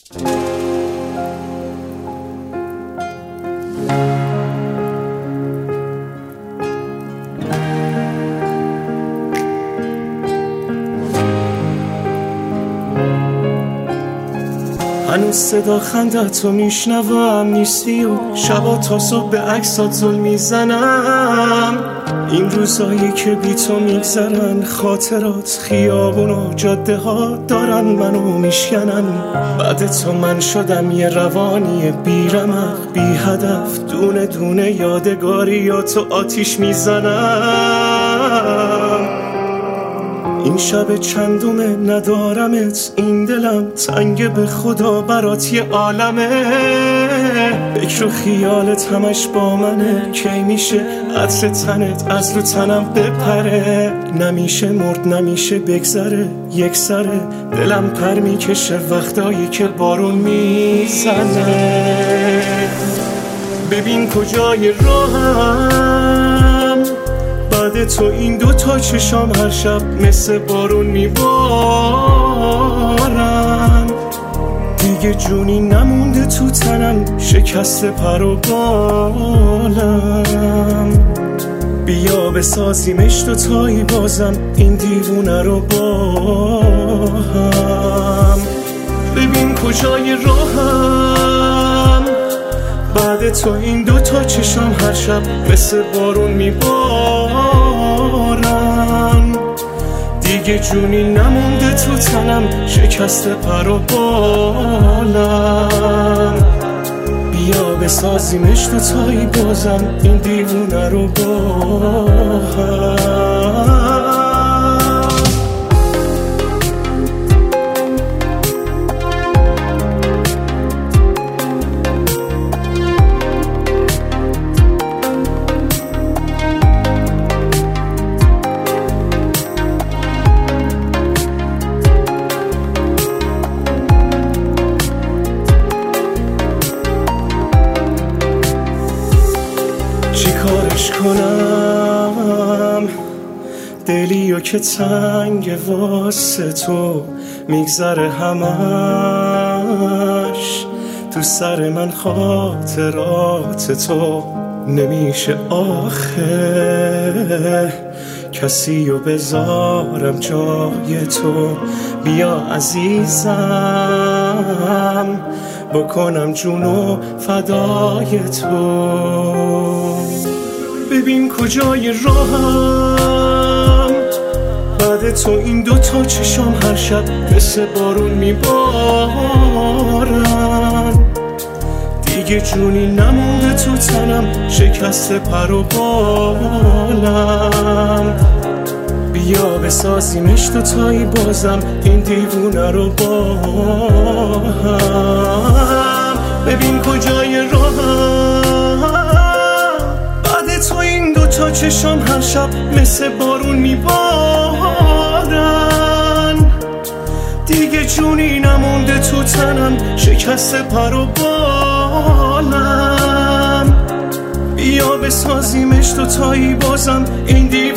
هنوز صدا خندتو میشنوم نیستی و شبا تا صبح به عکسات زل میزنم. این روزایی که بی تو میگذرن، خاطرات خیابون و جاده ها دارن منو میشکنن. بعد تو من شدم یه روانی بی رمق بی هدف، دونه دونه یادگاریاتو آتیش میزنم. این شب چندومه ندارمت، این دلم تنگ به خدا برات یه عالمه. فکر و خیالت همش با منه، کی میشه عطر تنت از رو تنم بپره. نمیشه مرد نمیشه بگذره یک سره، دلم پر میکشه وقتایی که بارون میزنه. ببین کجای راهم، بعد تو این دوتا چشام هر شب مثل بارون میبارن. دیگه جونی نمونده تو تنم، شکسته پر و بالم. بیا بسازیمش دوتایی بازم این دیوونه رو با هم. ببین کجای راهم، بعد تو این دوتا چشام هر شب مثل بارون میبارن. دیگه جونی نمونده تو تنم، شکسته پر و بالم. بیا بسازیمش دوتایی بازم این دیوونه رو با هم. چی کارش کنم دلیو که تنگ واسه تو میگذره همش تو سر من. خاطرات تو نمیشه آخه کسی رو بذارم جای تو. بیا عزیزم بکنم جونو فدای تو. ببین کجای راهم، بعد تو این دوتا چشام هر شب مثل بارون میبارن. دیگه جونی نمونده تو تنم، شکسته پر و بالم. بیا بسازیمش دوتایی بازم این دیوونه رو با هم. ببین کجای راهم، بعد تو این دوتا چشام هر شب مثل بارون میبارن. دیگه جونی نمونده تو تنم، شکسته پر و بالم. بیا بسازیمش دوتایی بازم این